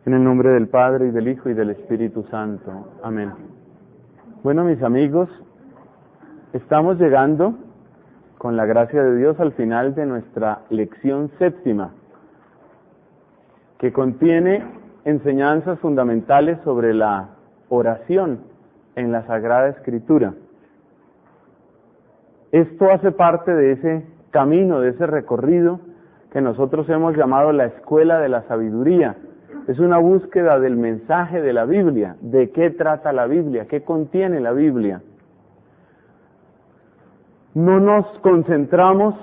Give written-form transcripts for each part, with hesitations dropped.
En el nombre del Padre, y del Hijo, y del Espíritu Santo. Amén. Bueno, mis amigos, estamos llegando, con la gracia de Dios, al final de nuestra lección séptima, que contiene enseñanzas fundamentales sobre la oración en la Sagrada Escritura. Esto hace parte de ese camino, de ese recorrido que nosotros hemos llamado la Escuela de la Sabiduría. Es una búsqueda del mensaje de la Biblia, de qué trata la Biblia, qué contiene la Biblia. No nos concentramos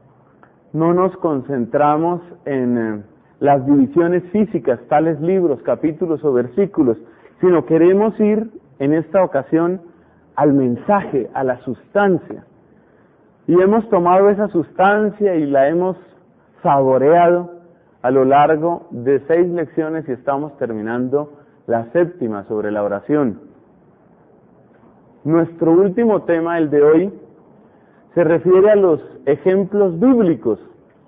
en las divisiones físicas, tales libros, capítulos o versículos, sino queremos ir en esta ocasión al mensaje, a la sustancia. Y hemos tomado esa sustancia y la hemos saboreado a lo largo de 6 lecciones y estamos terminando la séptima sobre la oración. Nuestro último tema, el de hoy, se refiere a los ejemplos bíblicos,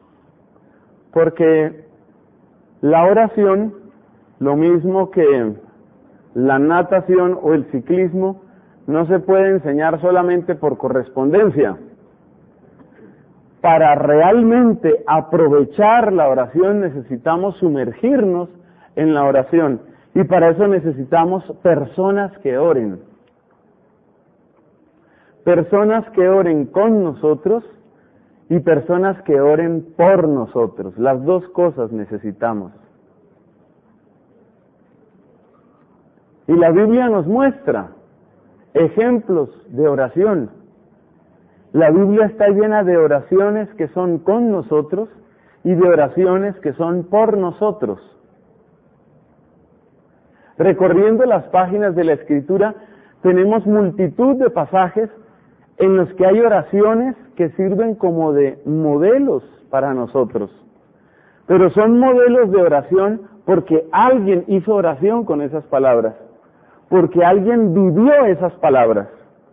porque la oración, lo mismo que la natación o el ciclismo, no se puede enseñar solamente por correspondencia. Para realmente aprovechar la oración necesitamos sumergirnos en la oración, y para eso necesitamos personas que oren. Personas que oren con nosotros y personas que oren por nosotros. Las dos cosas necesitamos. Y la Biblia nos muestra ejemplos de oración. La Biblia está llena de oraciones que son con nosotros y de oraciones que son por nosotros. Recorriendo las páginas de la Escritura, tenemos multitud de pasajes en los que hay oraciones que sirven como de modelos para nosotros. Pero son modelos de oración porque alguien hizo oración con esas palabras, porque alguien vivió esas palabras.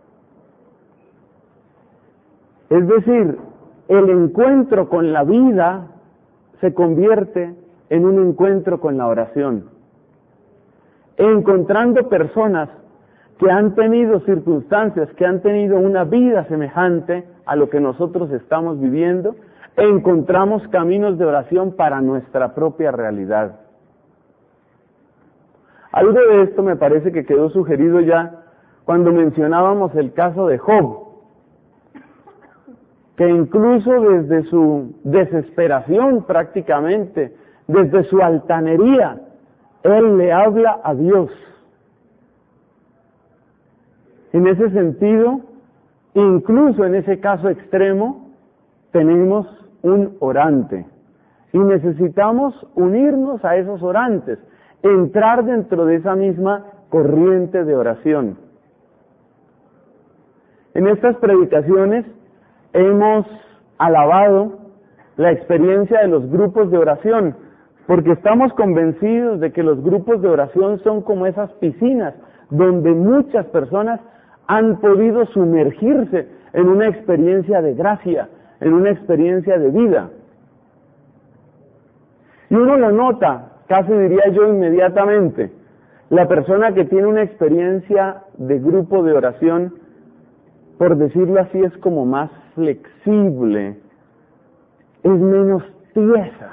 Es decir, el encuentro con la vida se convierte en un encuentro con la oración. Encontrando personas que han tenido circunstancias, que han tenido una vida semejante a lo que nosotros estamos viviendo, encontramos caminos de oración para nuestra propia realidad. Algo de esto me parece que quedó sugerido ya cuando mencionábamos el caso de Job, que incluso desde su desesperación prácticamente, desde su altanería, él le habla a Dios. En ese sentido, incluso en ese caso extremo, tenemos un orante y necesitamos unirnos a esos orantes, entrar dentro de esa misma corriente de oración. En estas predicaciones hemos alabado la experiencia de los grupos de oración, porque estamos convencidos de que los grupos de oración son como esas piscinas donde muchas personas han podido sumergirse en una experiencia de gracia, en una experiencia de vida. Y uno lo nota, casi diría yo inmediatamente, la persona que tiene una experiencia de grupo de oración, por decirlo así, es como más flexible, es menos tiesa.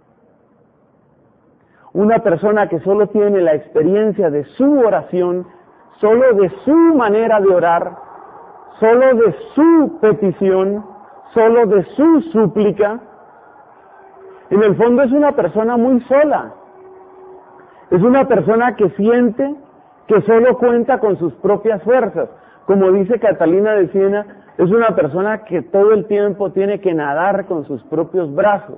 Una persona que solo tiene la experiencia de su oración, solo de su manera de orar, solo de su petición, solo de su súplica, en el fondo es una persona muy sola. Es una persona que siente que solo cuenta con sus propias fuerzas. Como dice Catalina de Siena, es una persona que todo el tiempo tiene que nadar con sus propios brazos.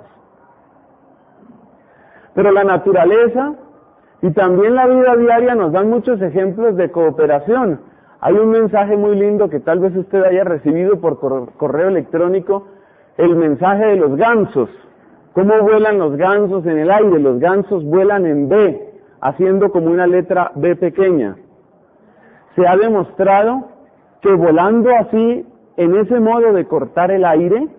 Pero la naturaleza y también la vida diaria nos dan muchos ejemplos de cooperación. Hay un mensaje muy lindo que tal vez usted haya recibido por correo electrónico, el mensaje de los gansos. ¿Cómo vuelan los gansos en el aire? Los gansos vuelan en B, haciendo como una letra B pequeña. Se ha demostrado que volando así, en ese modo de cortar el aire,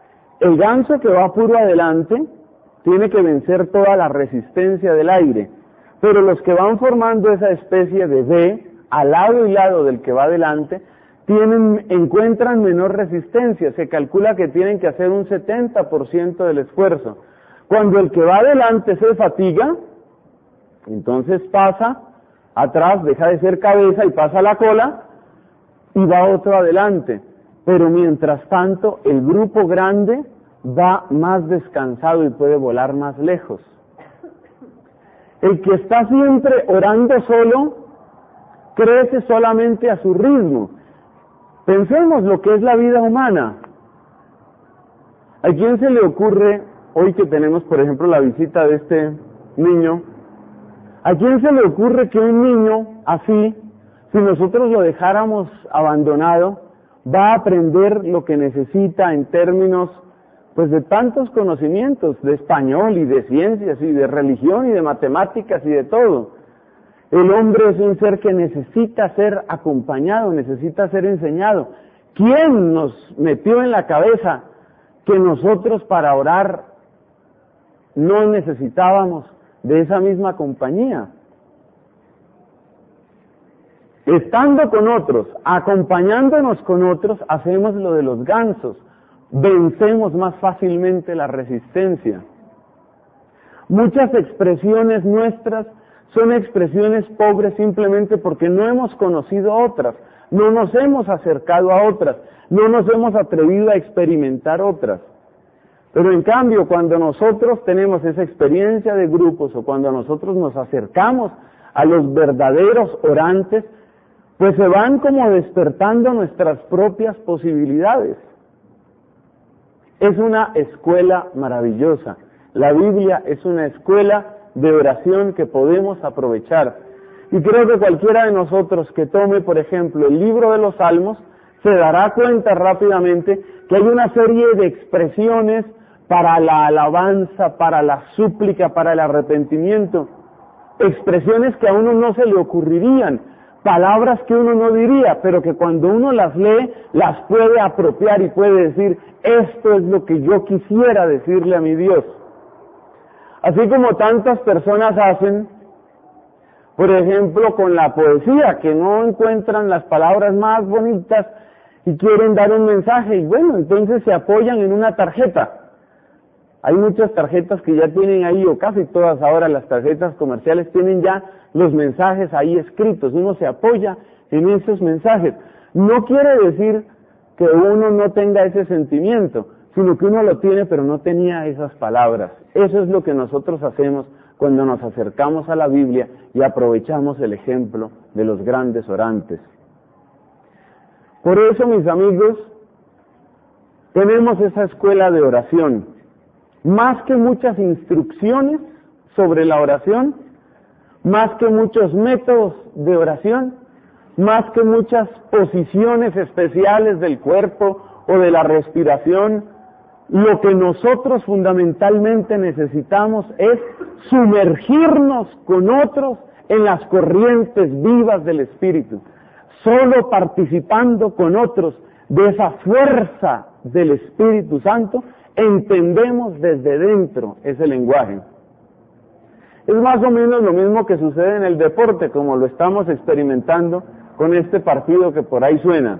el ganso que va puro adelante tiene que vencer toda la resistencia del aire, pero los que van formando esa especie de V, al lado y lado del que va adelante, encuentran menor resistencia. Se calcula que tienen que hacer un 70% del esfuerzo. Cuando el que va adelante se fatiga, entonces pasa atrás, deja de ser cabeza y pasa a la cola, y va otro adelante. Pero mientras tanto, el grupo grande va más descansado y puede volar más lejos. El que está siempre orando solo, crece solamente a su ritmo. Pensemos lo que es la vida humana. ¿A quién se le ocurre, hoy que tenemos por ejemplo la visita de este niño, a quién se le ocurre que un niño así, si nosotros lo dejáramos abandonado, va a aprender lo que necesita en términos pues de tantos conocimientos, de español y de ciencias y de religión y de matemáticas y de todo? El hombre es un ser que necesita ser acompañado, necesita ser enseñado. ¿Quién nos metió en la cabeza que nosotros para orar no necesitábamos de esa misma compañía? Estando con otros, acompañándonos con otros, hacemos lo de los gansos, vencemos más fácilmente la resistencia. Muchas expresiones nuestras son expresiones pobres simplemente porque no hemos conocido otras, no nos hemos acercado a otras, no nos hemos atrevido a experimentar otras. Pero en cambio, cuando nosotros tenemos esa experiencia de grupos o cuando nosotros nos acercamos a los verdaderos orantes, pues se van como despertando nuestras propias posibilidades. Es una escuela maravillosa. La Biblia es una escuela de oración que podemos aprovechar. Y creo que cualquiera de nosotros que tome, por ejemplo, el libro de los Salmos, se dará cuenta rápidamente que hay una serie de expresiones para la alabanza, para la súplica, para el arrepentimiento. Expresiones que a uno no se le ocurrirían, palabras que uno no diría, pero que cuando uno las lee, las puede apropiar y puede decir, esto es lo que yo quisiera decirle a mi Dios. Así como tantas personas hacen, por ejemplo, con la poesía, que no encuentran las palabras más bonitas y quieren dar un mensaje, y bueno, entonces se apoyan en una tarjeta. Hay muchas tarjetas que ya tienen ahí, o casi todas ahora las tarjetas comerciales tienen ya los mensajes ahí escritos, uno se apoya en esos mensajes. No quiere decir que uno no tenga ese sentimiento, sino que uno lo tiene pero no tenía esas palabras. Eso es lo que nosotros hacemos cuando nos acercamos a la Biblia y aprovechamos el ejemplo de los grandes orantes. Por eso, mis amigos, tenemos esa escuela de oración. Más que muchas instrucciones sobre la oración, más que muchos métodos de oración, más que muchas posiciones especiales del cuerpo o de la respiración, lo que nosotros fundamentalmente necesitamos es sumergirnos con otros en las corrientes vivas del Espíritu. Solo participando con otros de esa fuerza del Espíritu Santo, entendemos desde dentro ese lenguaje. Es más o menos lo mismo que sucede en el deporte, como lo estamos experimentando con este partido que por ahí suena.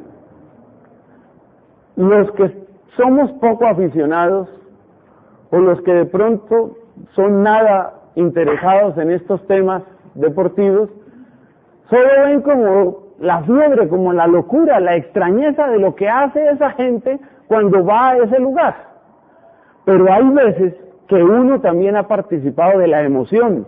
Los que somos poco aficionados, o los que de pronto son nada interesados en estos temas deportivos, solo ven como la fiebre, como la locura, la extrañeza de lo que hace esa gente cuando va a ese lugar. Pero hay veces que uno también ha participado de la emoción.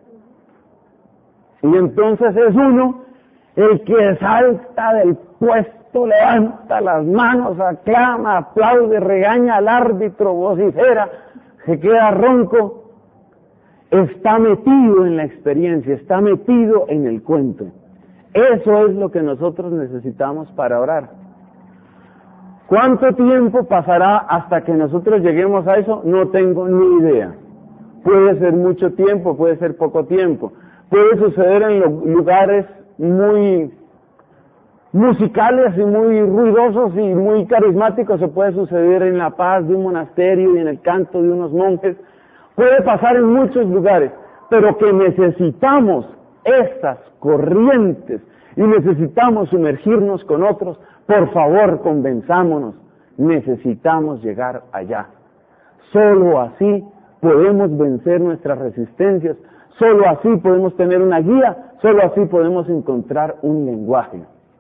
Y entonces es uno el que salta del puesto, levanta las manos, aclama, aplaude, regaña al árbitro, vocifera, se queda ronco. Está metido en la experiencia, está metido en el cuento. Eso es lo que nosotros necesitamos para orar. ¿Cuánto tiempo pasará hasta que nosotros lleguemos a eso? No tengo ni idea. Puede ser mucho tiempo, puede ser poco tiempo. Puede suceder en lugares muy musicales y muy ruidosos y muy carismáticos. Se puede suceder en la paz de un monasterio y en el canto de unos monjes. Puede pasar en muchos lugares. pero que necesitamos esas corrientes y necesitamos sumergirnos con otros, por favor, convenzámonos, necesitamos llegar allá. Solo así podemos vencer nuestras resistencias, solo así podemos tener una guía, solo así podemos encontrar un lenguaje.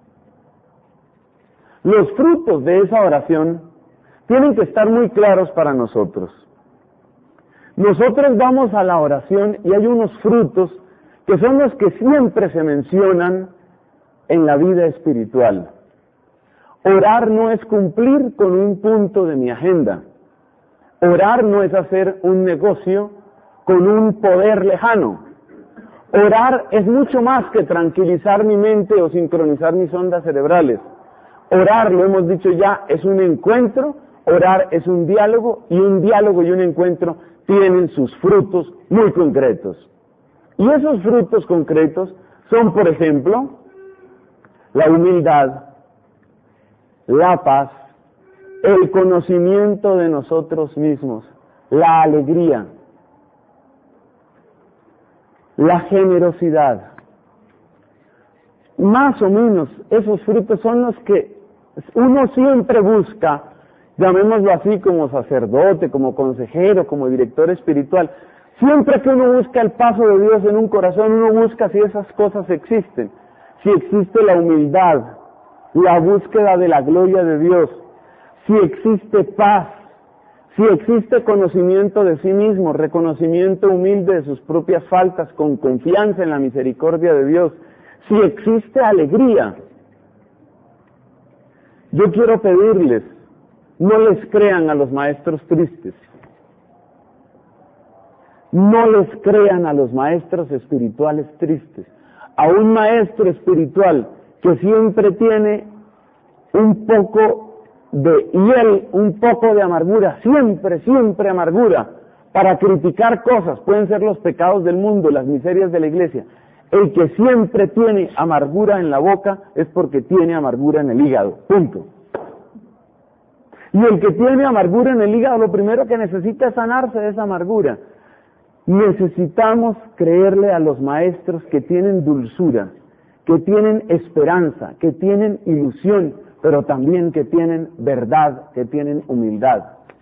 Los frutos de esa oración tienen que estar muy claros para nosotros. Nosotros vamos a la oración y hay unos frutos que son los que siempre se mencionan en la vida espiritual. Orar no es cumplir con un punto de mi agenda. Orar no es hacer un negocio con un poder lejano. Orar es mucho más que tranquilizar mi mente o sincronizar mis ondas cerebrales. Orar, lo hemos dicho ya, es un encuentro, orar es un diálogo y un encuentro tienen sus frutos muy concretos. Y esos frutos concretos son, por ejemplo, la humildad, la paz, el conocimiento de nosotros mismos, la alegría, la generosidad. Más o menos esos frutos son los que uno siempre busca, llamémoslo así, como sacerdote, como consejero, como director espiritual. Siempre que uno busca el paso de Dios en un corazón, uno busca si esas cosas existen. Si existe la humildad, la búsqueda de la gloria de Dios, si existe paz, si existe conocimiento de sí mismo, reconocimiento humilde de sus propias faltas, con confianza en la misericordia de Dios, si existe alegría. Yo quiero pedirles, no les crean a los maestros tristes. No les crean a los maestros espirituales tristes. A un maestro espiritual que siempre tiene un poco de hiel, un poco de amargura, siempre amargura, para criticar cosas, pueden ser los pecados del mundo, las miserias de la iglesia. El que siempre tiene amargura en la boca es porque tiene amargura en el hígado, punto. Y el que tiene amargura en el hígado, lo primero que necesita es sanarse de esa amargura. Necesitamos creerle a los maestros que tienen dulzura, que tienen esperanza, que tienen ilusión, pero también que tienen verdad, que tienen humildad.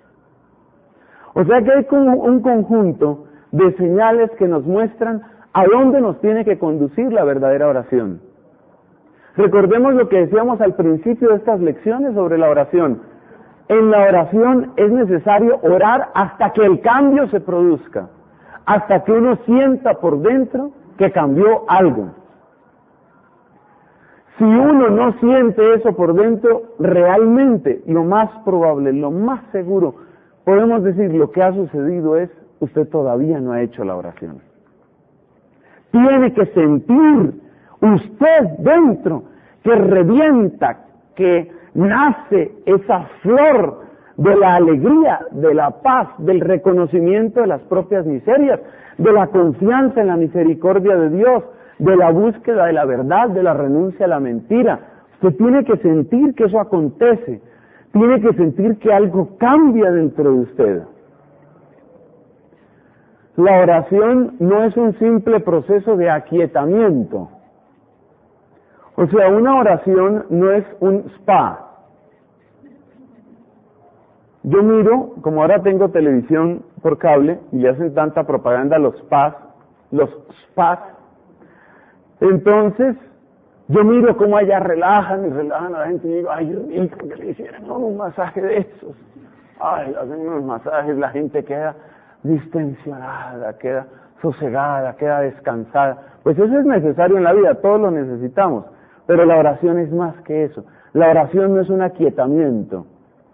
O sea que hay un conjunto de señales que nos muestran a dónde nos tiene que conducir la verdadera oración. Recordemos lo que decíamos al principio de estas lecciones sobre la oración. En la oración es necesario orar hasta que el cambio se produzca, hasta que uno sienta por dentro que cambió algo. Si uno no siente eso por dentro, realmente lo más probable, lo más seguro, podemos decir lo que ha sucedido es, usted todavía no ha hecho la oración. Tiene que sentir usted dentro que revienta, que nace esa flor de la alegría, de la paz, del reconocimiento de las propias miserias, de la confianza en la misericordia de Dios, de la búsqueda de la verdad, de la renuncia a la mentira. Usted tiene que sentir que eso acontece, tiene que sentir que algo cambia dentro de usted. La oración no es un simple proceso de aquietamiento. O sea, una oración no es un spa. Yo miro, como ahora tengo televisión por cable y le hacen tanta propaganda a los spas, entonces yo miro cómo allá relajan a la gente y digo, ay, rico que le hicieran un masaje de esos. Ay, hacen unos masajes, la gente queda distensionada, queda sosegada, queda descansada. Pues eso es necesario en la vida, todos lo necesitamos, pero la oración es más que eso. La oración no es un aquietamiento.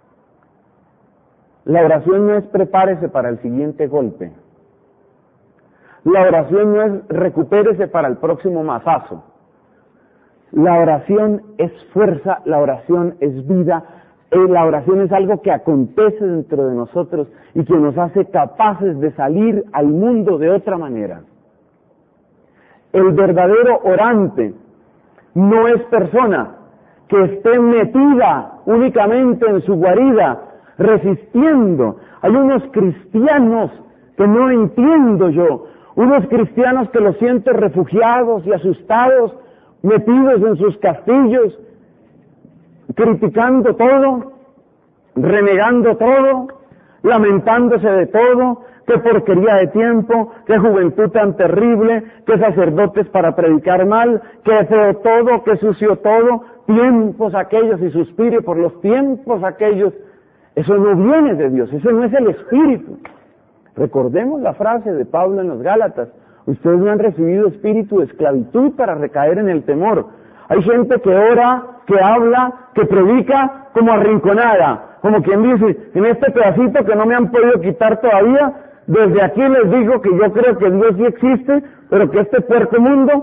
La oración no es prepárese para el siguiente golpe. La oración no es recupérese para el próximo mazazo. La oración es fuerza, la oración es vida, la oración es algo que acontece dentro de nosotros y que nos hace capaces de salir al mundo de otra manera. El verdadero orante no es persona que esté metida únicamente en su guarida, resistiendo. Hay unos cristianos que no entiendo yo, unos cristianos que los siento refugiados y asustados, metidos en sus castillos, criticando todo, renegando todo, lamentándose de todo, qué porquería de tiempo, qué juventud tan terrible, qué sacerdotes para predicar mal, qué feo todo, qué sucio todo, tiempos aquellos, y suspire por los tiempos aquellos. Eso no viene de Dios, ese no es el espíritu. Recordemos la frase de Pablo en los Gálatas: ustedes no han recibido espíritu de esclavitud para recaer en el temor. Hay gente que ora, que habla, que predica como arrinconada, como quien dice, en este pedacito que no me han podido quitar todavía, desde aquí les digo que yo creo que Dios sí existe, pero que este puerco mundo.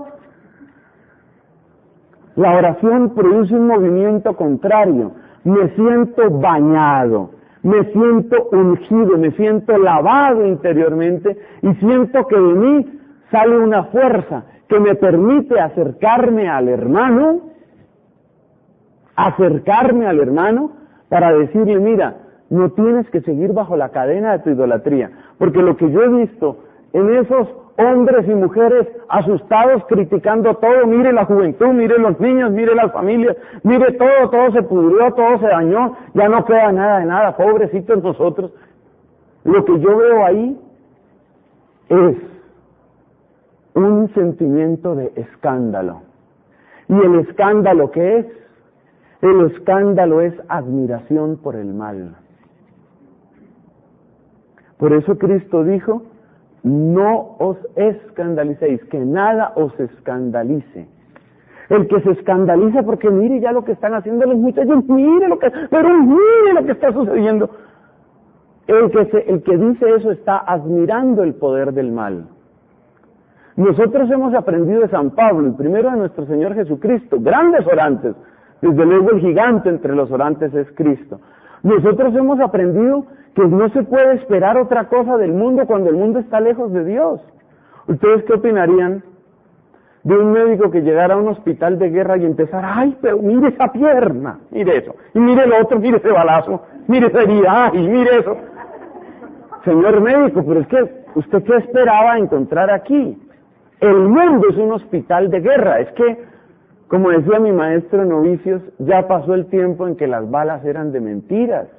La oración produce un movimiento contrario. Me siento bañado, me siento ungido, me siento lavado interiormente y siento que de mí sale una fuerza que me permite acercarme al hermano para decirle: mira, no tienes que seguir bajo la cadena de tu idolatría, porque lo que yo he visto en esos hombres y mujeres asustados, criticando todo, mire la juventud, mire los niños, mire las familias, mire todo se pudrió, todo se dañó, ya no queda nada de nada, pobrecitos nosotros. Lo que yo veo ahí es un sentimiento de escándalo. ¿Y el escándalo qué es? El escándalo es admiración por el mal. Por eso Cristo dijo: no os escandalicéis, que nada os escandalice. El que se escandaliza porque mire ya lo que están haciendo los muchachos, mire lo que está sucediendo. El que dice eso está admirando el poder del mal. Nosotros hemos aprendido de San Pablo, el primero de nuestro Señor Jesucristo, grandes orantes, desde luego el gigante entre los orantes es Cristo. Nosotros hemos aprendido que no se puede esperar otra cosa del mundo cuando el mundo está lejos de Dios. ¿Ustedes qué opinarían de un médico que llegara a un hospital de guerra y empezara: ay, pero mire esa pierna, mire eso, y mire el otro, mire ese balazo, mire esa herida, ay, mire eso? Señor médico, pero es que, ¿usted qué esperaba encontrar aquí? El mundo es un hospital de guerra. Es que, como decía mi maestro en novicios, ya pasó el tiempo en que las balas eran de mentiras.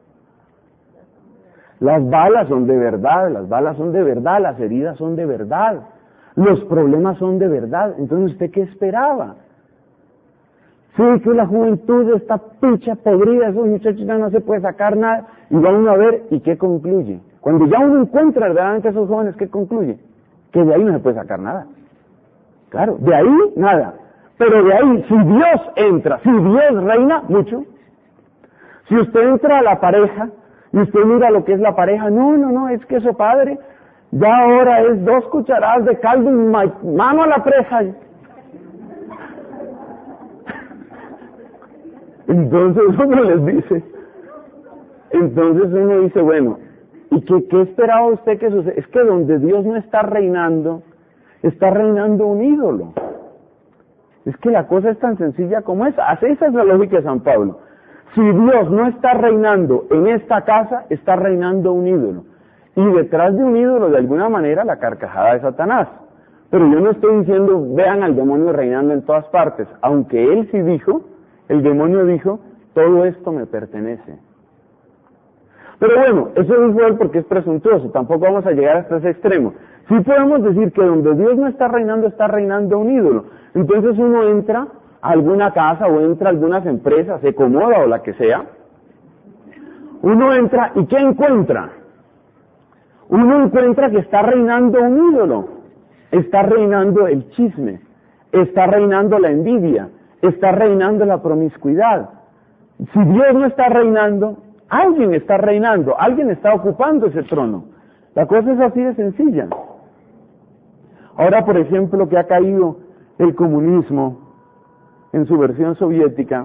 Las balas son de verdad, las heridas son de verdad, los problemas son de verdad. Entonces, ¿usted qué esperaba? Sí, que la juventud está picha, podrida, esos muchachos ya no se puede sacar nada, y va uno a ver, ¿y qué concluye? Cuando ya uno encuentra verdaderamente a esos jóvenes, ¿qué concluye? Que de ahí no se puede sacar nada. Claro, de ahí nada. Pero de ahí, si Dios entra, si Dios reina, mucho. Si usted entra a la pareja, y usted mira lo que es la pareja, no, es que eso, padre, ya ahora es 2 cucharadas de caldo y mano a la presa. Entonces uno dice, bueno, ¿y qué esperaba usted que suceda? Es que donde Dios no está reinando un ídolo. Es que la cosa es tan sencilla como esa. Esa es la lógica de San Pablo. Si Dios no está reinando en esta casa, está reinando un ídolo. Y detrás de un ídolo, de alguna manera, la carcajada de Satanás. Pero yo no estoy diciendo, vean al demonio reinando en todas partes. Aunque él sí dijo, el demonio dijo, todo esto me pertenece. Pero bueno, eso dijo él porque es presuntuoso, tampoco vamos a llegar hasta ese extremo. Sí podemos decir que donde Dios no está reinando un ídolo. Entonces uno entra a alguna casa o entra a algunas empresas, se acomoda o la que sea. Uno entra y ¿qué encuentra? Uno encuentra que está reinando un ídolo. Está reinando el chisme, está reinando la envidia, está reinando la promiscuidad. Si Dios no está reinando, alguien está reinando, alguien está ocupando ese trono. La cosa es así de sencilla. Ahora, por ejemplo, que ha caído el comunismo en su versión soviética,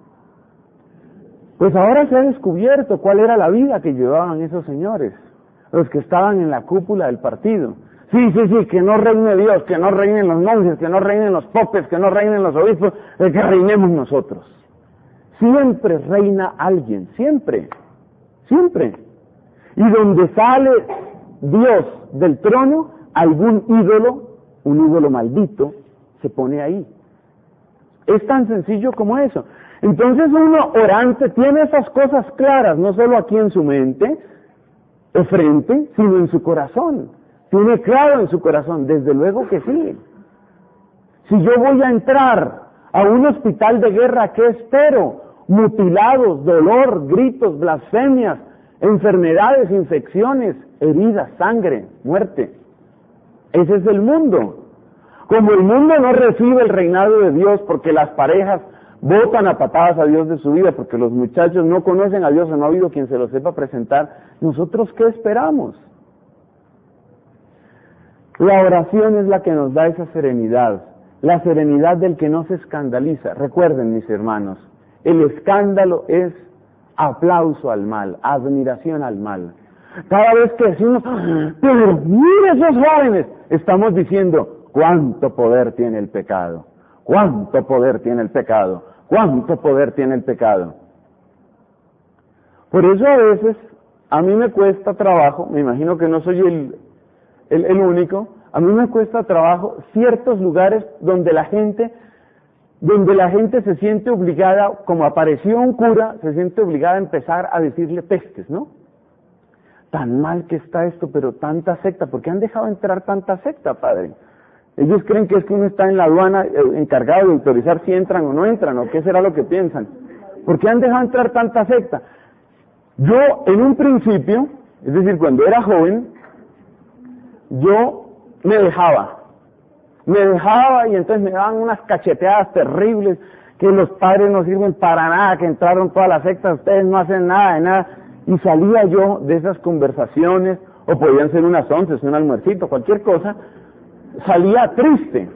pues ahora se ha descubierto cuál era la vida que llevaban esos señores, los que estaban en la cúpula del partido. Sí, que no reine Dios, que no reinen los monjes, que no reinen los popes, que no reinen los obispos, que reinemos nosotros. Siempre reina alguien, siempre. Y donde sale Dios del trono, algún ídolo, un ídolo maldito, se pone ahí. Es tan sencillo como eso. Entonces uno orante tiene esas cosas claras, no solo aquí en su mente, de frente, sino en su corazón. Tiene claro en su corazón, desde luego que sí. Si yo voy a entrar a un hospital de guerra, ¿qué espero? Mutilados, dolor, gritos, blasfemias, enfermedades, infecciones, heridas, sangre, muerte. Ese es el mundo. Como el mundo no recibe el reinado de Dios porque las parejas botan a patadas a Dios de su vida, porque los muchachos no conocen a Dios o no ha habido quien se lo sepa presentar, ¿nosotros qué esperamos? La oración es la que nos da esa serenidad, la serenidad del que no se escandaliza. Recuerden, mis hermanos, el escándalo es aplauso al mal, admiración al mal. Cada vez que decimos, pero mire esos jóvenes, estamos diciendo, ¿cuánto poder tiene el pecado? ¿Cuánto poder tiene el pecado? ¿Cuánto poder tiene el pecado? Por eso a veces, a mí me cuesta trabajo, me imagino que no soy el único, a mí me cuesta trabajo ciertos lugares donde la gente se siente obligada, como apareció un cura, se siente obligada a empezar a decirle pestes, ¿no? Tan mal que está esto, pero tanta secta, ¿por qué han dejado entrar tanta secta, padre? Ellos creen que es que uno está en la aduana encargado de autorizar si entran o no entran, o qué será lo que piensan. ¿Por qué han dejado entrar tanta secta? Yo, en un principio, es decir, cuando era joven, yo me dejaba y entonces me daban unas cacheteadas terribles, que los padres no sirven para nada, que entraron todas las sectas, ustedes no hacen nada de nada, y salía yo de esas conversaciones, o podían ser unas 11, un almuercito, cualquier cosa, salía triste,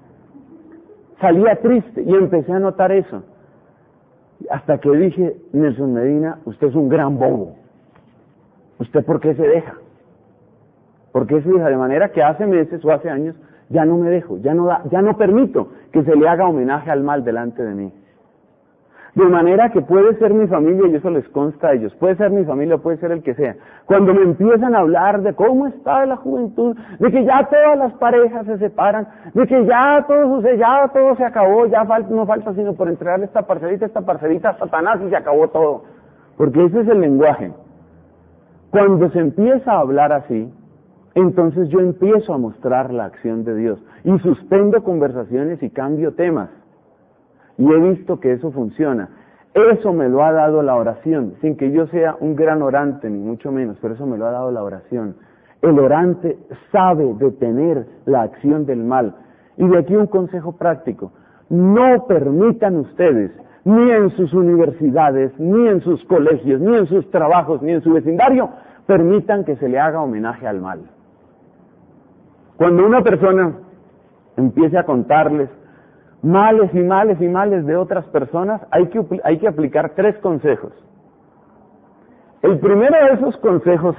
y empecé a notar eso, hasta que dije, Nelson Medina, usted es un gran bobo, ¿usted por qué se deja? ¿Por qué se deja? De manera que hace meses o hace años ya no me dejo, ya no permito que se le haga homenaje al mal delante de mí. De manera que puede ser mi familia, y eso les consta a ellos, puede ser mi familia, puede ser el que sea. Cuando me empiezan a hablar de cómo está la juventud, de que ya todas las parejas se separan, de que ya todo se acabó, no falta sino por entregarle esta parcelita a Satanás y se acabó todo. Porque ese es el lenguaje. Cuando se empieza a hablar así, entonces yo empiezo a mostrar la acción de Dios y suspendo conversaciones y cambio temas. Y he visto que eso funciona. Eso me lo ha dado la oración, sin que yo sea un gran orante, ni mucho menos, pero eso me lo ha dado la oración. El orante sabe detener la acción del mal. Y de aquí un consejo práctico. No permitan ustedes, ni en sus universidades, ni en sus colegios, ni en sus trabajos, ni en su vecindario, permitan que se le haga homenaje al mal. Cuando una persona empiece a contarles males y males y males de otras personas, hay que aplicar 3 consejos. El primero de esos consejos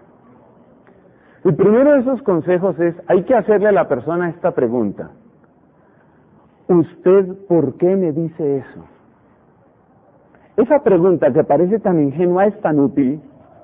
es, hay que hacerle a la persona esta pregunta. ¿Usted por qué me dice eso? Esa pregunta que parece tan ingenua es tan útil.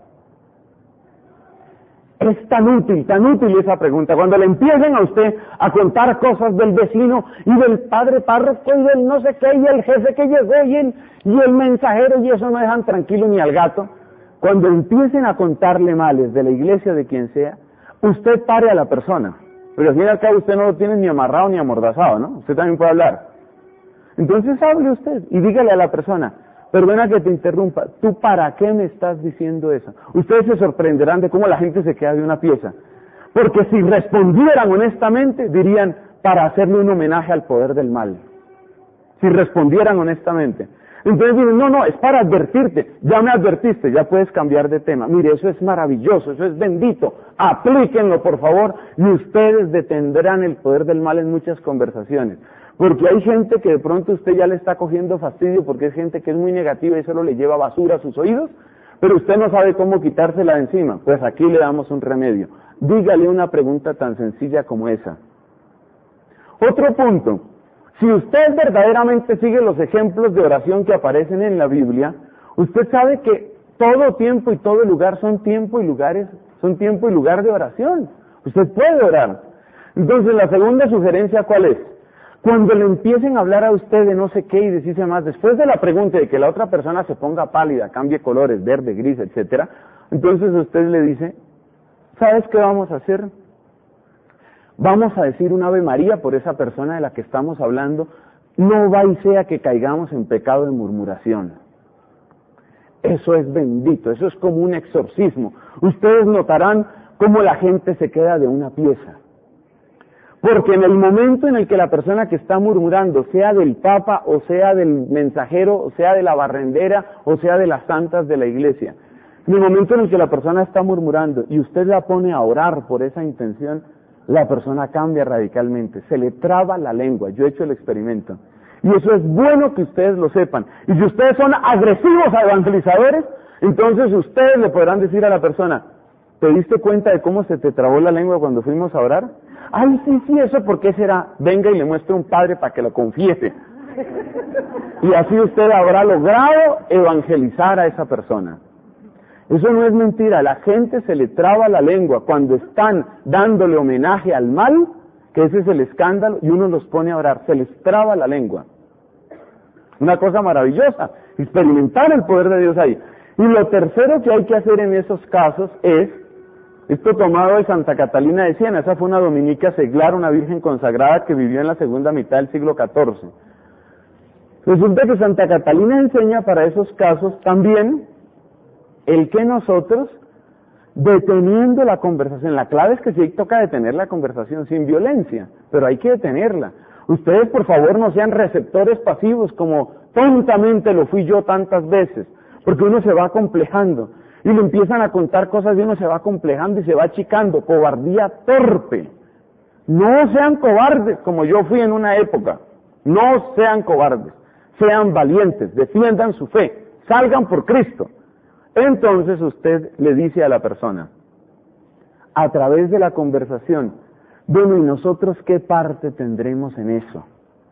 Es tan útil esa pregunta. Cuando le empiecen a usted a contar cosas del vecino y del padre párroco y del no sé qué y el jefe que llegó y el mensajero y eso no dejan tranquilo ni al gato. Cuando empiecen a contarle males de la iglesia de quien sea, usted pare a la persona. Pero al fin y al cabo usted no lo tiene ni amarrado ni amordazado, ¿no? Usted también puede hablar. Entonces hable usted y dígale a la persona, perdona que te interrumpa, ¿tú para qué me estás diciendo eso? Ustedes se sorprenderán de cómo la gente se queda de una pieza. Porque si respondieran honestamente, dirían, para hacerle un homenaje al poder del mal. Si respondieran honestamente. Entonces dicen, no, es para advertirte, ya me advertiste, ya puedes cambiar de tema. Mire, eso es maravilloso, eso es bendito, aplíquenlo por favor, y ustedes detendrán el poder del mal en muchas conversaciones. Porque hay gente que de pronto usted ya le está cogiendo fastidio porque es gente que es muy negativa y solo le lleva basura a sus oídos, pero usted no sabe cómo quitársela de encima. Pues aquí le damos un remedio. Dígale una pregunta tan sencilla como esa. Otro punto. Si usted verdaderamente sigue los ejemplos de oración que aparecen en la Biblia, usted sabe que todo tiempo y todo lugar son tiempo y lugar de oración. Usted puede orar. Entonces, la segunda sugerencia, ¿cuál es? Cuando le empiecen a hablar a usted de no sé qué y decirse más, después de la pregunta de que la otra persona se ponga pálida, cambie colores, verde, gris, etcétera, entonces usted le dice, ¿sabes qué vamos a hacer? Vamos a decir un Ave María por esa persona de la que estamos hablando, no va y sea que caigamos en pecado de murmuración. Eso es bendito, eso es como un exorcismo. Ustedes notarán cómo la gente se queda de una pieza. Porque en el momento en el que la persona que está murmurando, sea del Papa, o sea del mensajero, o sea de la barrendera, o sea de las santas de la iglesia, en el momento en el que la persona está murmurando y usted la pone a orar por esa intención, la persona cambia radicalmente, se le traba la lengua. Yo he hecho el experimento. Y eso es bueno que ustedes lo sepan. Y si ustedes son agresivos evangelizadores, entonces ustedes le podrán decir a la persona, ¿te diste cuenta de cómo se te trabó la lengua cuando fuimos a orar? Ay, sí, ¿eso por qué será? Venga y le muestre un padre para que lo confiese. Y así usted habrá logrado evangelizar a esa persona. Eso no es mentira, la gente se le traba la lengua cuando están dándole homenaje al mal, que ese es el escándalo, y uno los pone a orar, se les traba la lengua. Una cosa maravillosa, experimentar el poder de Dios ahí. Y lo tercero que hay que hacer en esos casos es, esto tomado de Santa Catalina de Siena, esa fue una dominica seglar, una virgen consagrada que vivió en la segunda mitad del siglo XIV. Resulta que Santa Catalina enseña para esos casos también el que nosotros, deteniendo la conversación, la clave es que sí toca detener la conversación sin violencia, pero hay que detenerla. Ustedes, por favor, no sean receptores pasivos como tontamente lo fui yo tantas veces, porque uno se va acomplejando y le empiezan a contar cosas y uno se va acomplejando y se va achicando, cobardía torpe. No sean cobardes como yo fui en una época, no sean cobardes, sean valientes, defiendan su fe, salgan por Cristo. Entonces usted le dice a la persona, a través de la conversación, bueno, ¿y nosotros qué parte tendremos en eso?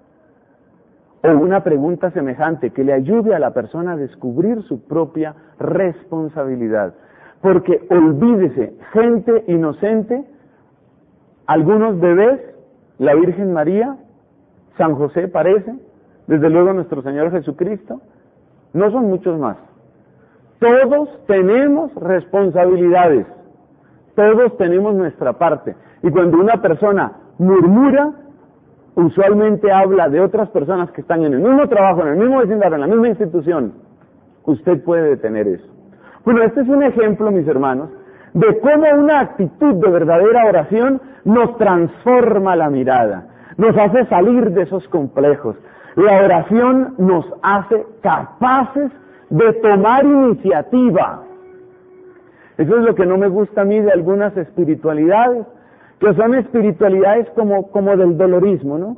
O una pregunta semejante que le ayude a la persona a descubrir su propia responsabilidad. Porque olvídese, gente inocente, algunos bebés, la Virgen María, San José parece, desde luego nuestro Señor Jesucristo, no son muchos más. Todos tenemos responsabilidades, todos tenemos nuestra parte. Y cuando una persona murmura, usualmente habla de otras personas que están en el mismo trabajo, en el mismo vecindario, en la misma institución. Usted puede detener eso. Bueno, este es un ejemplo, mis hermanos, de cómo una actitud de verdadera oración nos transforma la mirada, nos hace salir de esos complejos. La oración nos hace capaces de tomar iniciativa. Eso es lo que no me gusta a mí de algunas espiritualidades, que son espiritualidades como del dolorismo, ¿no?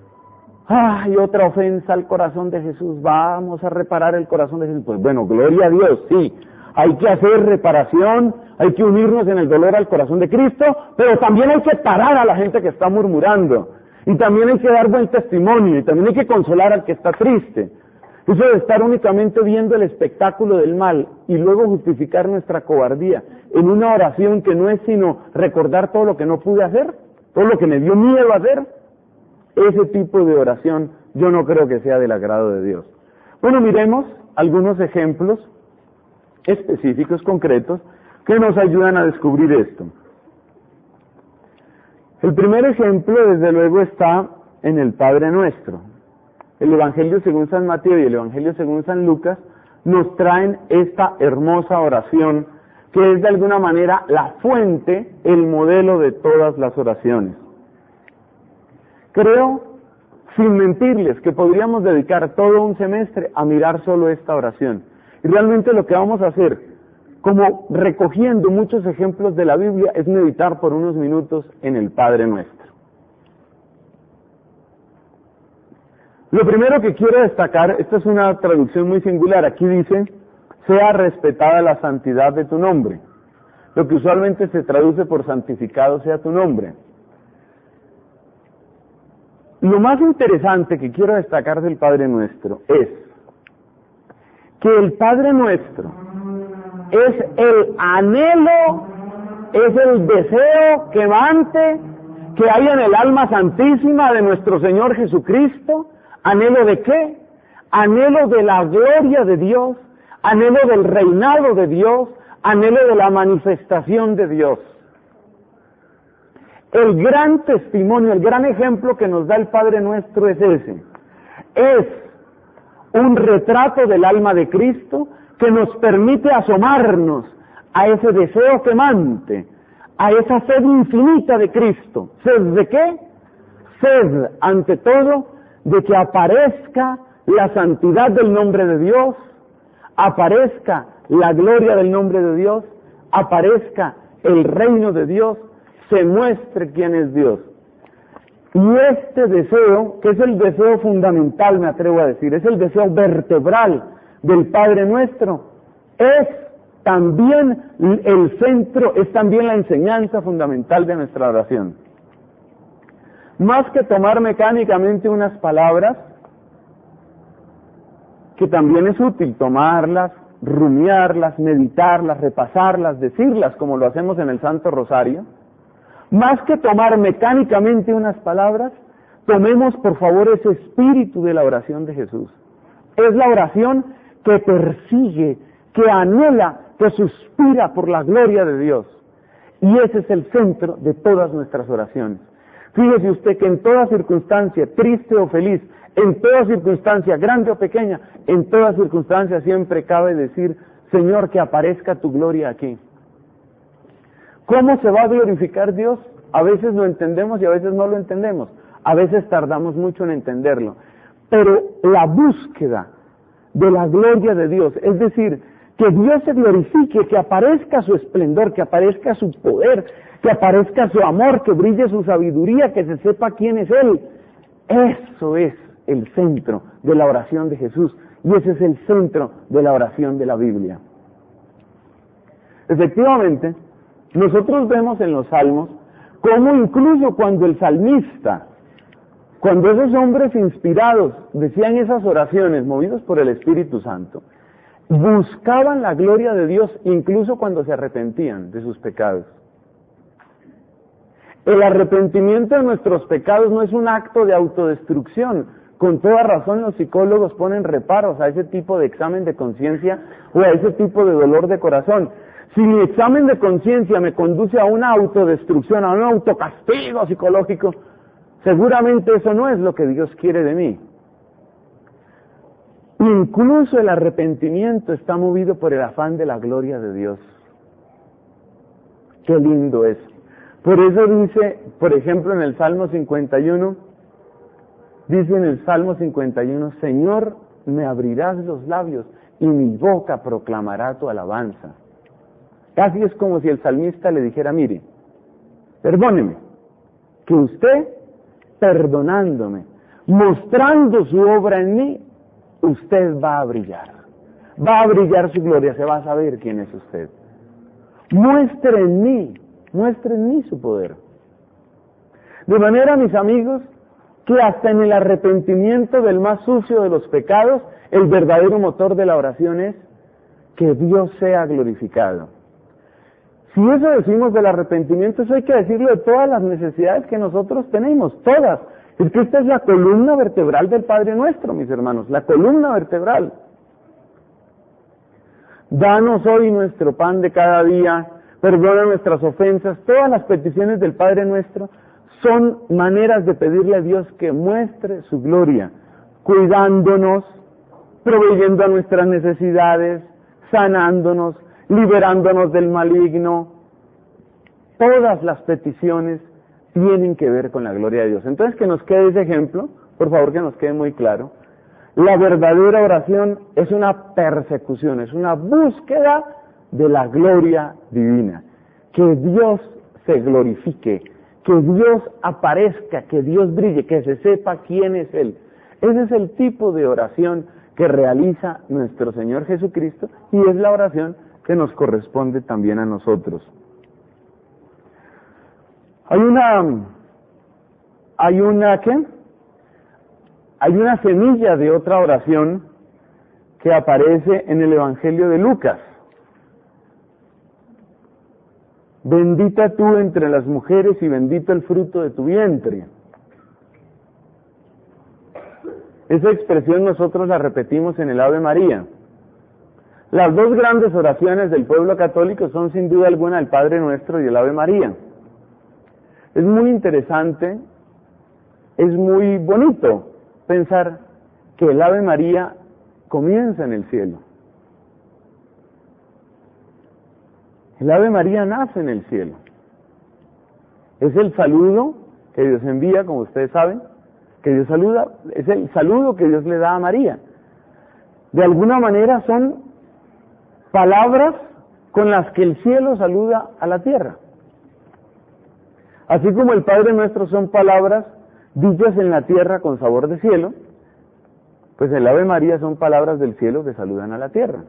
Ay, otra ofensa al corazón de Jesús, vamos a reparar el corazón de Jesús. Pues bueno, gloria a Dios, sí, hay que hacer reparación, hay que unirnos en el dolor al corazón de Cristo, pero también hay que parar a la gente que está murmurando, y también hay que dar buen testimonio, y también hay que consolar al que está triste. Eso de estar únicamente viendo el espectáculo del mal y luego justificar nuestra cobardía en una oración que no es sino recordar todo lo que no pude hacer, todo lo que me dio miedo hacer, ese tipo de oración yo no creo que sea del agrado de Dios. Bueno, miremos algunos ejemplos específicos, concretos, que nos ayudan a descubrir esto. El primer ejemplo, desde luego, está en el Padre Nuestro. El Evangelio según San Mateo y el Evangelio según San Lucas nos traen esta hermosa oración que es de alguna manera la fuente, el modelo de todas las oraciones. Creo, sin mentirles, que podríamos dedicar todo un semestre a mirar solo esta oración. Y realmente lo que vamos a hacer, como recogiendo muchos ejemplos de la Biblia, es meditar por unos minutos en el Padre Nuestro. Lo primero que quiero destacar, esta es una traducción muy singular, aquí dice, sea respetada la santidad de tu nombre, lo que usualmente se traduce por santificado sea tu nombre. Lo más interesante que quiero destacar del Padre Nuestro es que el Padre Nuestro es el anhelo es el deseo quemante que hay en el alma santísima de nuestro Señor Jesucristo. ¿Anhelo de qué? Anhelo de la gloria de Dios, anhelo del reinado de Dios, anhelo de la manifestación de Dios. El gran testimonio, el gran ejemplo que nos da el Padre Nuestro es ese. Es un retrato del alma de Cristo que nos permite asomarnos a ese deseo quemante, a esa sed infinita de Cristo. ¿Sed de qué? Sed, ante todo, de que aparezca la santidad del nombre de Dios, aparezca la gloria del nombre de Dios, aparezca el reino de Dios, se muestre quién es Dios. Y este deseo, que es el deseo fundamental, me atrevo a decir, es el deseo vertebral del Padre Nuestro, es también el centro, es también la enseñanza fundamental de nuestra oración. Más que tomar mecánicamente unas palabras, que también es útil tomarlas, rumiarlas, meditarlas, repasarlas, decirlas como lo hacemos en el Santo Rosario, más que tomar mecánicamente unas palabras, tomemos por favor ese espíritu de la oración de Jesús. Es la oración que persigue, que anhela, que suspira por la gloria de Dios. Y ese es el centro de todas nuestras oraciones. Fíjese usted que en toda circunstancia, triste o feliz, en toda circunstancia, grande o pequeña, en toda circunstancia siempre cabe decir, Señor, que aparezca tu gloria aquí. ¿Cómo se va a glorificar Dios? A veces lo entendemos y a veces no lo entendemos. A veces tardamos mucho en entenderlo. Pero la búsqueda de la gloria de Dios, es decir, que Dios se glorifique, que aparezca su esplendor, que aparezca su poder, que aparezca su amor, que brille su sabiduría, que se sepa quién es Él. Eso es el centro de la oración de Jesús y ese es el centro de la oración de la Biblia. Efectivamente, nosotros vemos en los salmos cómo incluso cuando el salmista, cuando esos hombres inspirados decían esas oraciones movidos por el Espíritu Santo, buscaban la gloria de Dios incluso cuando se arrepentían de sus pecados. El arrepentimiento de nuestros pecados no es un acto de autodestrucción. Con toda razón los psicólogos ponen reparos a ese tipo de examen de conciencia o a ese tipo de dolor de corazón. Si mi examen de conciencia me conduce a una autodestrucción, a un autocastigo psicológico, seguramente eso no es lo que Dios quiere de mí. Incluso el arrepentimiento está movido por el afán de la gloria de Dios. Qué lindo es. Por eso dice, por ejemplo, en el Salmo 51, dice en el Salmo 51, Señor, me abrirás los labios y mi boca proclamará tu alabanza. Casi es como si el salmista le dijera, mire, perdóneme, que usted, perdonándome, mostrando su obra en mí, usted va a brillar su gloria, se va a saber quién es usted. Muestre en mí su poder. De manera, mis amigos, que hasta en el arrepentimiento del más sucio de los pecados, el verdadero motor de la oración es que Dios sea glorificado. Si eso decimos del arrepentimiento, eso hay que decirlo de todas las necesidades que nosotros tenemos, todas. Es que esta es la columna vertebral del Padre Nuestro, mis hermanos, la columna vertebral. Danos hoy nuestro pan de cada día, perdona nuestras ofensas, todas las peticiones del Padre Nuestro son maneras de pedirle a Dios que muestre su gloria, cuidándonos, proveyendo a nuestras necesidades, sanándonos, liberándonos del maligno. Todas las peticiones tienen que ver con la gloria de Dios. Entonces, que nos quede ese ejemplo, por favor, que nos quede muy claro. La verdadera oración es una persecución, es una búsqueda de la gloria divina. Que Dios se glorifique, que Dios aparezca, que Dios brille, que se sepa quién es Él. Ese es el tipo de oración que realiza nuestro Señor Jesucristo y es la oración que nos corresponde también a nosotros. Hay una semilla de otra oración que aparece en el Evangelio de Lucas. bendita tú entre las mujeres y bendito el fruto de tu vientre. Esa expresión nosotros la repetimos en el Ave María. Las dos grandes oraciones del pueblo católico son sin duda alguna el Padre Nuestro y el Ave María. Es muy interesante, es muy bonito pensar que el Ave María comienza en el cielo. El Ave María nace en el cielo. Es el saludo que Dios envía, como ustedes saben, que Dios saluda, es el saludo que Dios le da a María. De alguna manera son palabras con las que el cielo saluda a la tierra. Así como el Padre Nuestro son palabras dichas en la tierra con sabor de cielo, pues el Ave María son palabras del cielo que saludan a la tierra.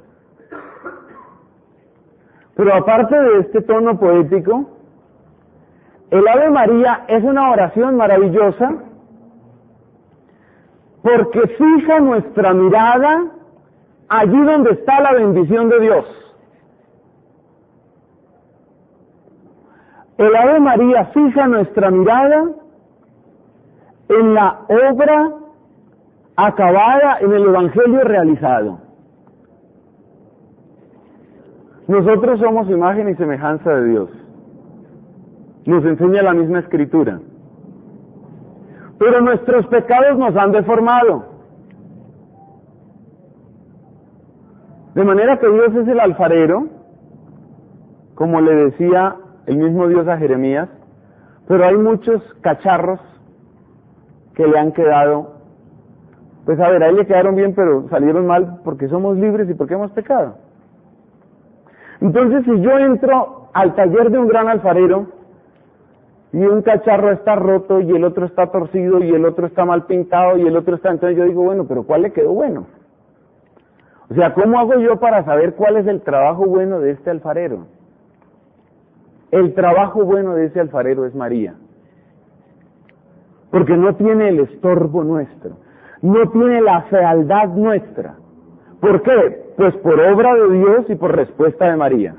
Pero aparte de este tono poético, el Ave María es una oración maravillosa porque fija nuestra mirada allí donde está la bendición de Dios. El Ave María fija nuestra mirada en la obra acabada en el Evangelio realizado. Nosotros somos imagen y semejanza de Dios. Nos enseña la misma Escritura. Pero nuestros pecados nos han deformado. De manera que Dios es el alfarero, como le decía el mismo Dios a Jeremías, pero hay muchos cacharros que le han quedado, pues a ver, a él le quedaron bien, pero salieron mal porque somos libres y porque hemos pecado. Entonces, si yo entro al taller de un gran alfarero y un cacharro está roto y el otro está torcido y el otro está mal pintado y el otro está, entonces yo digo, bueno, pero ¿cuál le quedó bueno? O sea, ¿cómo hago yo para saber cuál es el trabajo bueno de este alfarero? El trabajo bueno de ese alfarero es María, porque no tiene el estorbo nuestro, no tiene la fealdad nuestra. ¿Por qué? Pues por obra de Dios y por respuesta de María.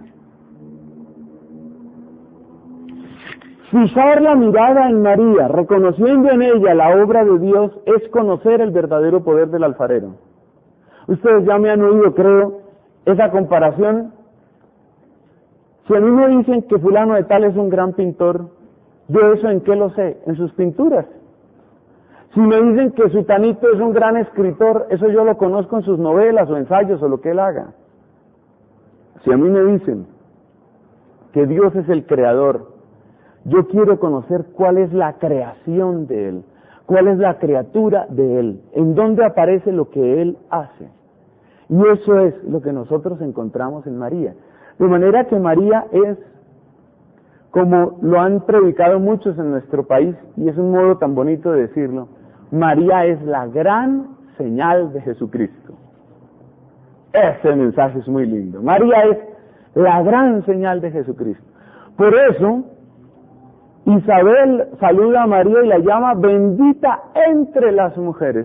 Fijar la mirada en María, reconociendo en ella la obra de Dios, es conocer el verdadero poder del alfarero. Ustedes ya me han oído, creo, esa comparación. Si a mí me dicen que fulano de tal es un gran pintor, ¿yo eso en qué lo sé? En sus pinturas. Si me dicen que sutanito es un gran escritor, eso yo lo conozco en sus novelas o ensayos o lo que él haga. Si a mí me dicen que Dios es el creador, yo quiero conocer cuál es la creación de Él, cuál es la criatura de Él, en dónde aparece lo que Él hace. Y eso es lo que nosotros encontramos en María. De manera que María es, como lo han predicado muchos en nuestro país, y es un modo tan bonito de decirlo, María es la gran señal de Jesucristo. Ese mensaje es muy lindo. María es la gran señal de Jesucristo. Por eso, Isabel saluda a María y la llama bendita entre las mujeres.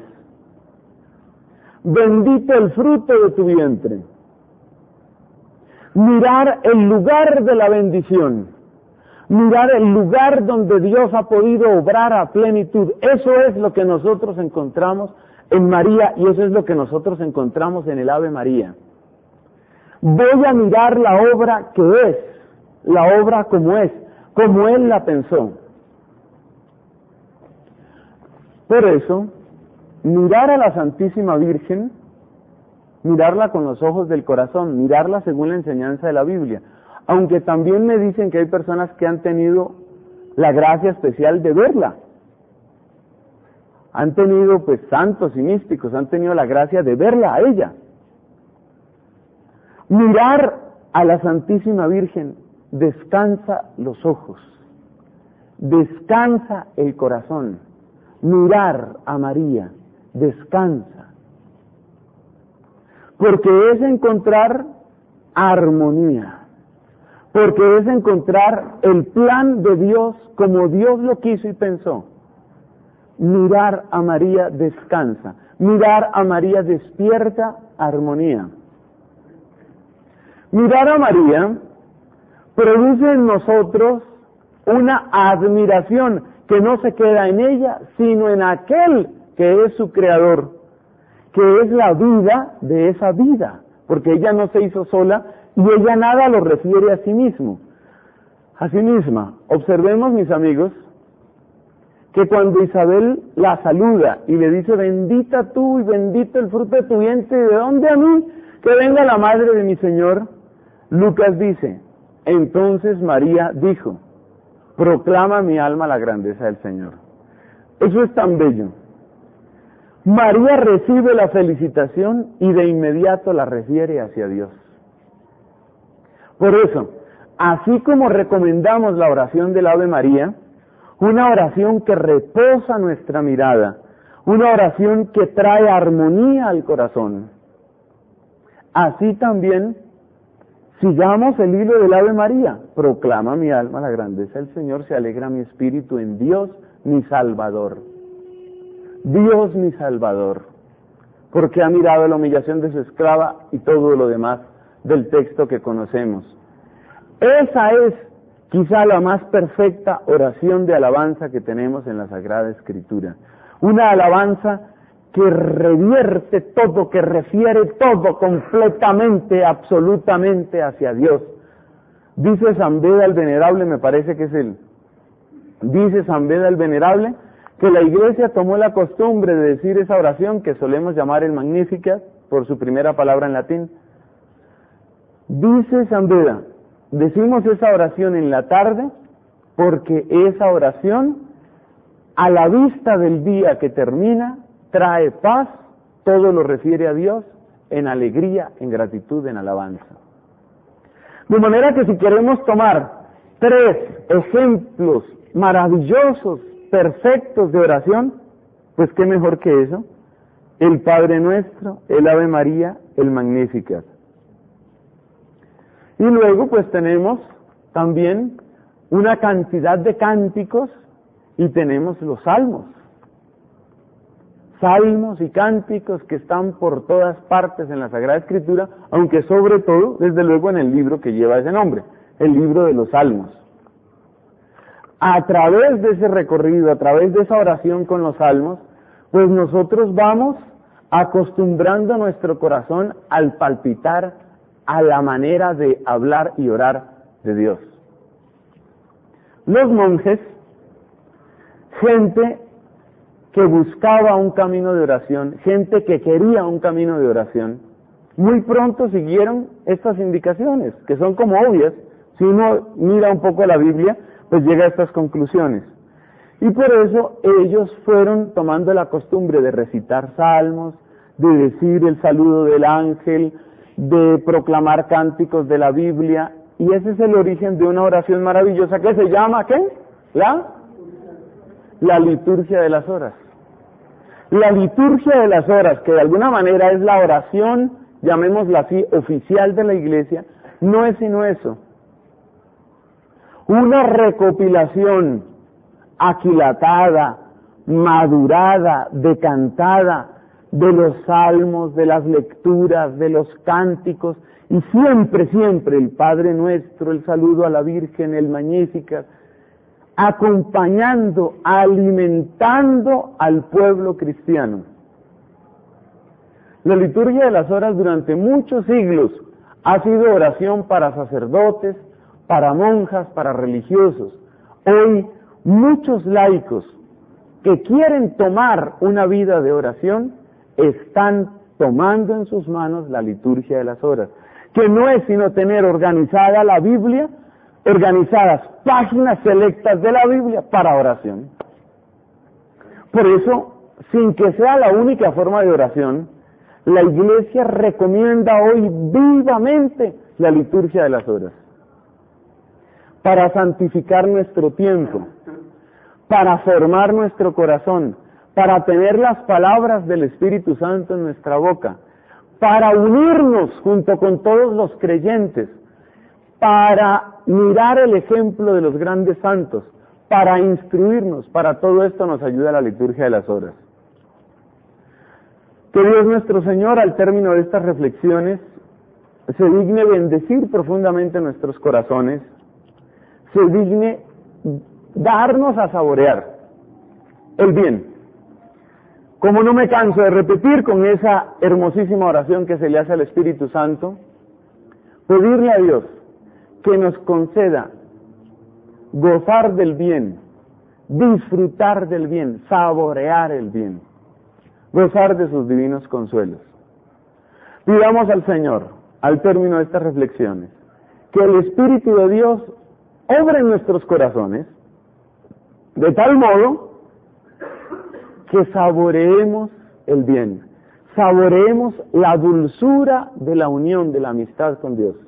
Bendito el fruto de tu vientre. Mirar el lugar de la bendición. Mirar el lugar donde Dios ha podido obrar a plenitud. Eso es lo que nosotros encontramos en María y eso es lo que nosotros encontramos en el Ave María. Voy a mirar la obra que es, la obra como es, como Él la pensó. Por eso, mirar a la Santísima Virgen, mirarla con los ojos del corazón, mirarla según la enseñanza de la Biblia. Aunque también me dicen que hay personas que han tenido la gracia especial de verla. Han tenido pues santos y místicos, han tenido la gracia de verla a ella. Mirar a la Santísima Virgen descansa los ojos, descansa el corazón. Mirar a María descansa. Porque es encontrar armonía. Porque es encontrar el plan de Dios como Dios lo quiso y pensó. Mirar a María descansa. Mirar a María despierta armonía. Mirar a María produce en nosotros una admiración que no se queda en ella, sino en aquel que es su creador, que es la vida de esa vida, porque ella no se hizo sola y ella nada lo refiere a sí mismo, a sí misma. Observemos, mis amigos, que cuando Isabel la saluda y le dice, bendita tú y bendito el fruto de tu vientre, ¿de dónde a mí que venga la madre de mi Señor? Lucas dice, entonces María dijo, proclama mi alma la grandeza del Señor. Eso es tan bello. María recibe la felicitación y de inmediato la refiere hacia Dios. Por eso, así como recomendamos la oración del Ave María, una oración que reposa nuestra mirada, una oración que trae armonía al corazón, así también sigamos el hilo del Ave María. Proclama mi alma la grandeza del Señor, se alegra mi espíritu en Dios mi Salvador. Dios mi Salvador, porque ha mirado la humillación de su esclava y todo lo demás del texto que conocemos. Esa es quizá la más perfecta oración de alabanza que tenemos en la Sagrada Escritura. Una alabanza que revierte todo, que refiere todo completamente, absolutamente hacia Dios. Dice San Beda el Venerable, me parece que es él, dice San Beda el Venerable, que la Iglesia tomó la costumbre de decir esa oración que solemos llamar el Magnificat, por su primera palabra en latín. Dice San Beda, decimos esa oración en la tarde porque esa oración, a la vista del día que termina, trae paz, todo lo refiere a Dios, en alegría, en gratitud, en alabanza. De manera que si queremos tomar 3 ejemplos maravillosos, perfectos de oración, pues qué mejor que eso, el Padre Nuestro, el Ave María, el Magnificat. Y luego pues tenemos también una cantidad de cánticos y tenemos los salmos. Salmos y cánticos que están por todas partes en la Sagrada Escritura, aunque sobre todo, desde luego, en el libro que lleva ese nombre, el libro de los Salmos. A través de ese recorrido, a través de esa oración con los salmos, pues nosotros vamos acostumbrando nuestro corazón al palpitar a la manera de hablar y orar de Dios. Los monjes, gente que buscaba un camino de oración, gente que quería un camino de oración, muy pronto siguieron estas indicaciones, que son como obvias. Si uno mira un poco la Biblia, pues llega a estas conclusiones. Y por eso ellos fueron tomando la costumbre de recitar salmos, de decir el saludo del ángel, de proclamar cánticos de la Biblia, y ese es el origen de una oración maravillosa que se llama, ¿qué? La liturgia de las horas. La liturgia de las horas, que de alguna manera es la oración, llamémosla así, oficial de la Iglesia, no es sino eso. Una recopilación aquilatada, madurada, decantada de los salmos, de las lecturas, de los cánticos, y siempre, siempre el Padre Nuestro, el saludo a la Virgen, el Magnificat, acompañando, alimentando al pueblo cristiano. La liturgia de las horas durante muchos siglos ha sido oración para sacerdotes, para monjas, para religiosos. Hoy muchos laicos que quieren tomar una vida de oración están tomando en sus manos la liturgia de las horas, que no es sino tener organizada la Biblia, organizadas páginas selectas de la Biblia para oración. Por eso, sin que sea la única forma de oración, la Iglesia recomienda hoy vivamente la liturgia de las horas, para santificar nuestro tiempo, para formar nuestro corazón, para tener las palabras del Espíritu Santo en nuestra boca, para unirnos junto con todos los creyentes, para mirar el ejemplo de los grandes santos, para instruirnos. Para todo esto nos ayuda la liturgia de las horas. Que Dios nuestro Señor, al término de estas reflexiones, se digne bendecir profundamente nuestros corazones se digne darnos a saborear el bien. Como no me canso de repetir con esa hermosísima oración que se le hace al Espíritu Santo, pedirle a Dios que nos conceda gozar del bien, disfrutar del bien, saborear el bien, gozar de sus divinos consuelos. Pidamos al Señor, al término de estas reflexiones, que el Espíritu de Dios obre en nuestros corazones, de tal modo que saboreemos el bien, saboreemos la dulzura de la unión, de la amistad con Dios.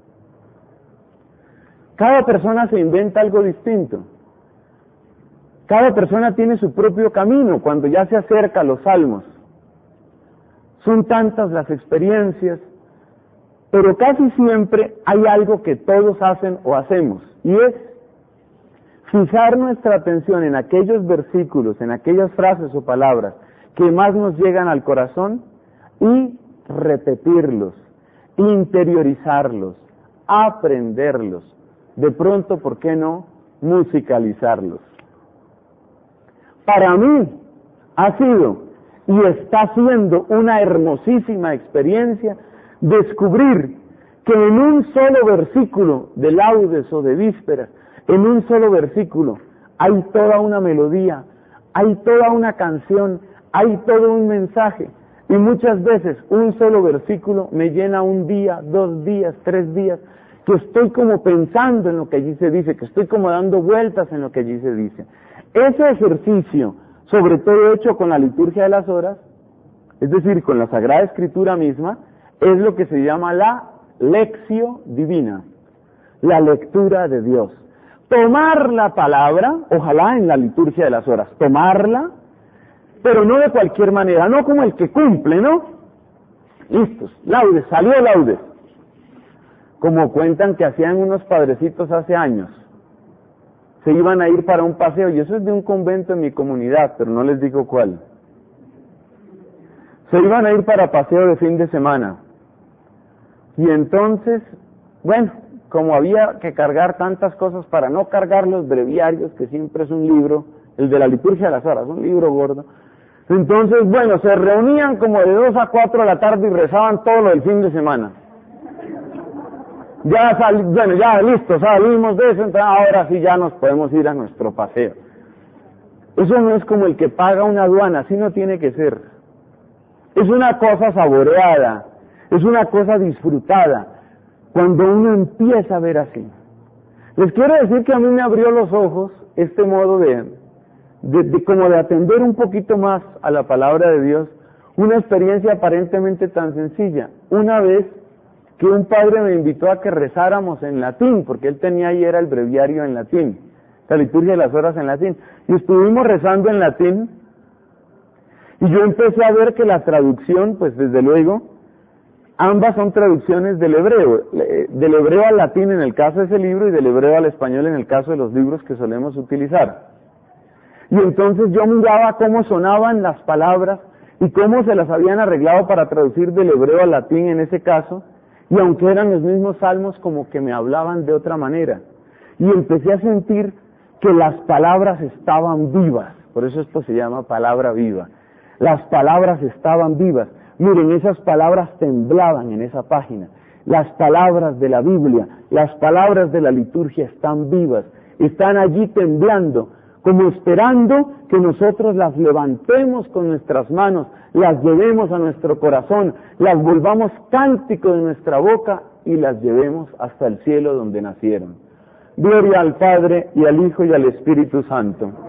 Cada persona se inventa algo distinto. Cada persona tiene su propio camino cuando ya se acerca a los salmos. Son tantas las experiencias, pero casi siempre hay algo que todos hacen o hacemos, y es fijar nuestra atención en aquellos versículos, en aquellas frases o palabras que más nos llegan al corazón y repetirlos, interiorizarlos, aprenderlos, de pronto, ¿por qué no?, musicalizarlos. Para mí ha sido y está siendo una hermosísima experiencia descubrir que en un solo versículo de laudes o de vísperas, en un solo versículo, hay toda una melodía, hay toda una canción, hay todo un mensaje. Y muchas veces un solo versículo me llena un día, 2 días, 3 días, que estoy como pensando en lo que allí se dice, que estoy como dando vueltas en lo que allí se dice. Ese ejercicio, sobre todo hecho con la liturgia de las horas, es decir, con la Sagrada Escritura misma, es lo que se llama la lectio divina, la lectura de Dios. Tomar la palabra, ojalá en la liturgia de las horas, tomarla, pero no de cualquier manera, no como el que cumple, ¿no? Listos, laudes, salió laudes. Como cuentan que hacían unos padrecitos hace años. Se iban a ir para un paseo, y eso es de un convento en mi comunidad, pero no les digo cuál. Se iban a ir para paseo de fin de semana. Y entonces, bueno, como había que cargar tantas cosas para no cargar los breviarios, que siempre es un libro, el de la liturgia de las horas, un libro gordo. Entonces, bueno, se reunían como de 2 a 4 de la tarde y rezaban todo lo del fin de semana. Ya listo, salimos de eso, entonces ahora sí ya nos podemos ir a nuestro paseo. Eso no es como el que paga una aduana, así no tiene que ser. Es una cosa saboreada, es una cosa disfrutada, cuando uno empieza a ver así. Les quiero decir que a mí me abrió los ojos este modo como de atender un poquito más a la palabra de Dios, una experiencia aparentemente tan sencilla. Una vez que un padre me invitó a que rezáramos en latín, porque él tenía ahí era el breviario en latín, la liturgia de las horas en latín, y estuvimos rezando en latín, y yo empecé a ver que la traducción, pues desde luego, ambas son traducciones del hebreo al latín en el caso de ese libro y del hebreo al español en el caso de los libros que solemos utilizar. Y entonces yo miraba cómo sonaban las palabras y cómo se las habían arreglado para traducir del hebreo al latín en ese caso, y aunque eran los mismos salmos, como que me hablaban de otra manera. Y empecé a sentir que las palabras estaban vivas, por eso esto se llama palabra viva. Las palabras estaban vivas. Miren, esas palabras temblaban en esa página. Las palabras de la Biblia, las palabras de la liturgia están vivas, están allí temblando, como esperando que nosotros las levantemos con nuestras manos, las llevemos a nuestro corazón, las volvamos cántico de nuestra boca y las llevemos hasta el cielo donde nacieron. Gloria al Padre, y al Hijo, y al Espíritu Santo.